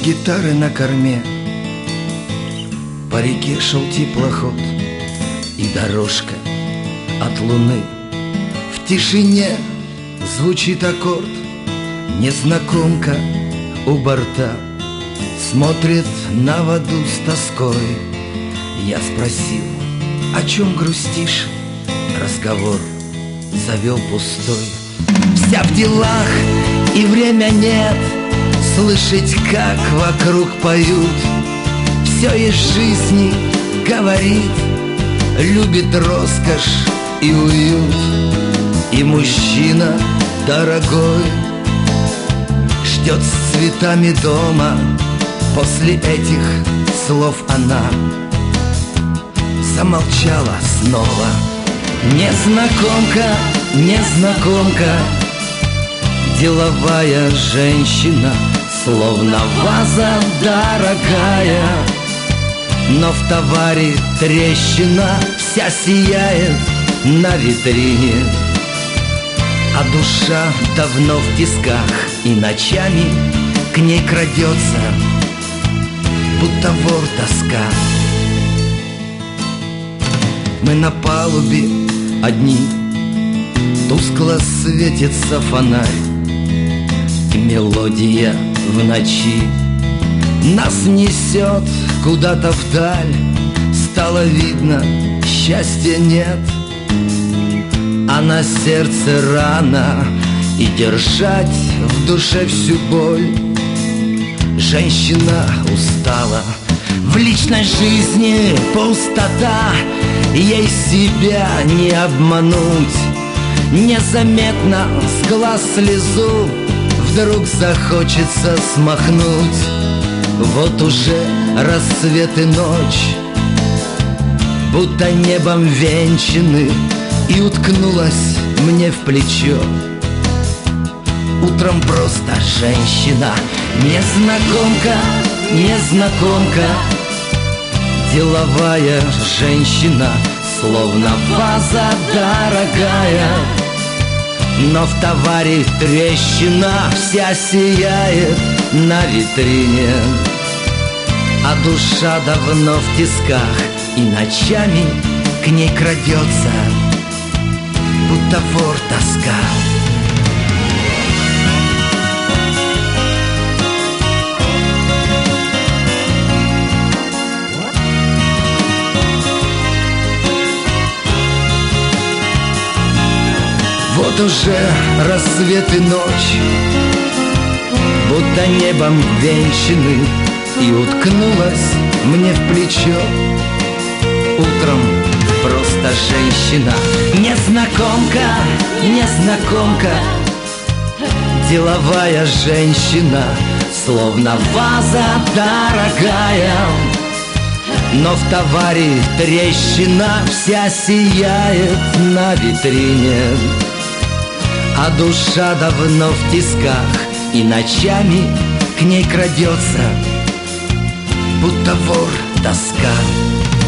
гитары на корме. По реке шел теплоход, и дорожка от луны. В тишине звучит аккорд, незнакомка у борта смотрит на воду с тоской. Я спросил: о чем грустишь? Разговор завел пустой. Вся в делах, и время нет слышать, как вокруг поют. Все из жизни говорит, любит роскошь и уют. И мужчина дорогой ждет с цветами дома. После этих слов она замолчала снова. Незнакомка, незнакомка, деловая женщина, словно ваза дорогая, но в товаре трещина, вся сияет на витрине. А душа давно в тисках, и ночами к ней крадется, будто вор тоска. Мы на палубе одни, тускло светится фонарь, и мелодия в ночи нас несет куда-то вдаль. Стало видно, счастья нет, а на сердце рана, и держать в душе всю боль. Женщина устала, в личной жизни пустота, ей себя не обмануть. Незаметно с глаз слезу вдруг захочется смахнуть. Вот уже рассвет и ночь будто небом венчаны, и уткнулась мне в плечо утром просто женщина. Незнакомка, незнакомка, деловая женщина, словно ваза дорогая, но в товаре трещина, вся сияет на витрине. А душа давно в тисках, и ночами к ней крадется, будто вор тоска. Вот уже рассвет и ночь будто небом венчаны, и уткнулась мне в плечо утром просто женщина. Незнакомка, незнакомка, деловая женщина, словно ваза дорогая, но в товаре трещина, вся сияет на витрине. А душа давно в тисках, и ночами к ней крадется, будто вор тоска.